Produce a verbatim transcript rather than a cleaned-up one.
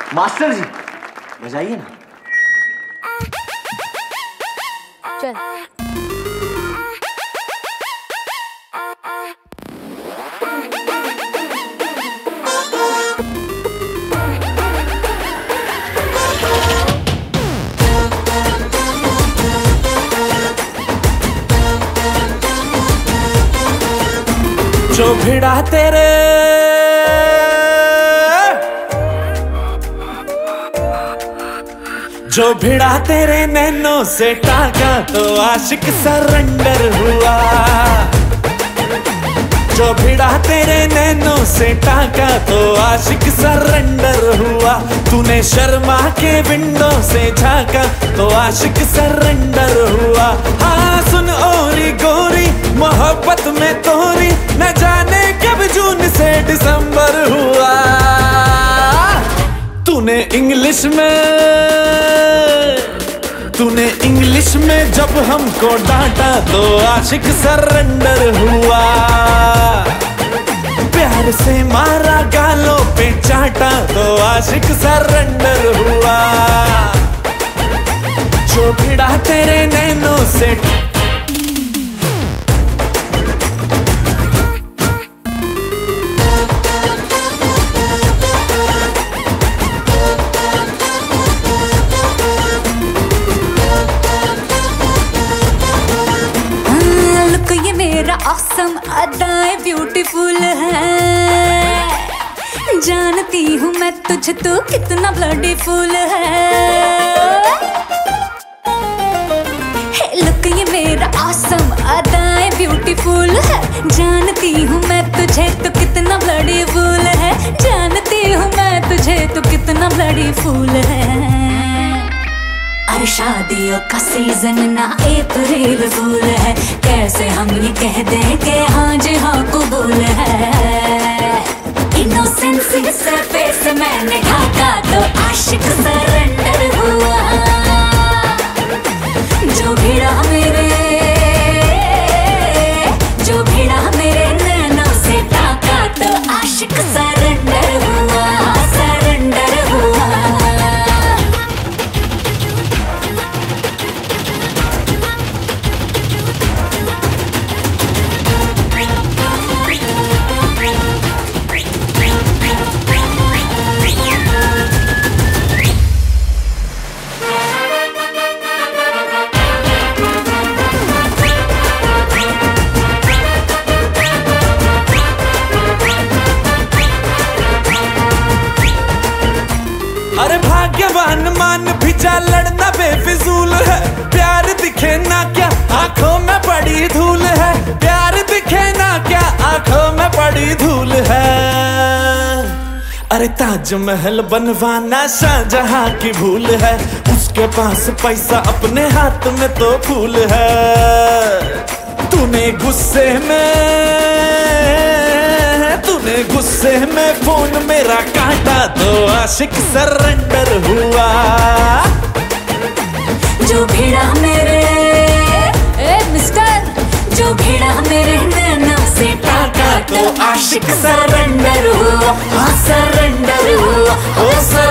Master जी बजाइए ना। चल। जो भिड़ा तेरे जो भिड़ा तेरे नैनों से टाका तो आशिक सरेंडर हुआ। जो भिड़ा तेरे नैनों से टाका तो आशिक सरेंडर हुआ। तूने शर्मा के विंडो से झांका तो आशिक सरेंडर हुआ। हाँ सुन ओरी गोरी मोहब्बत में तोरी न जाने कब जून से दिसंबर हुआ। तूने इंग्लिश में तूने इंग्लिश में जब हमको डांटा तो आशिक सरेंडर हुआ। प्यार से मारा गालों पे चाटा तो आशिक सरेंडर हुआ। जो भिड़ा तेरे नैनों से ऑसम अदाएं ब्यूटीफुल है। जानती हूँ मैं तुझे तो कितना ब्लडीफुल है। लुक ये मेरा ऑसम अदाएं ब्यूटीफुल है। जानती हूँ मैं तुझे तो कितना ब्लडीफुल है। जानती हूँ मैं तुझे तो कितना ब्लडीफुल है। अरे शादियों का सीजन ना अप्रैल फूल है। कैसे हम ये कह दें कि हाँ जी हाँ कबूल है। इनोसेंसी से फेस मैंने ढाका तो आशिक सरेंडर हुआ। जो भिड़ा मेरे जो भिड़ा मेरे नैनों से ढाका तो आशिक सरेंडर हुआ। सरेंडर हुआ। अरे भाग्यवान मान भी जा लड़ना बेफिजूल है। प्यार दिखे ना क्या आंखों में पड़ी धूल है। प्यार दिखे ना क्या आंखों में पड़ी धूल है। अरे ताजमहल बनवाना शाहजहां की भूल है। उसके पास पैसा अपने हाथ में तो फूल है। तूने गुस्से में तूने गुस्से में फोन मेरा काटा तो आशिक सरेंडर हुआ। जो भिड़ा मेरे ए मिस्टर जो भिड़ा मेरे नैनों से टाका तो आशिक सरेंडर हुआ। सरेंडर हुआ।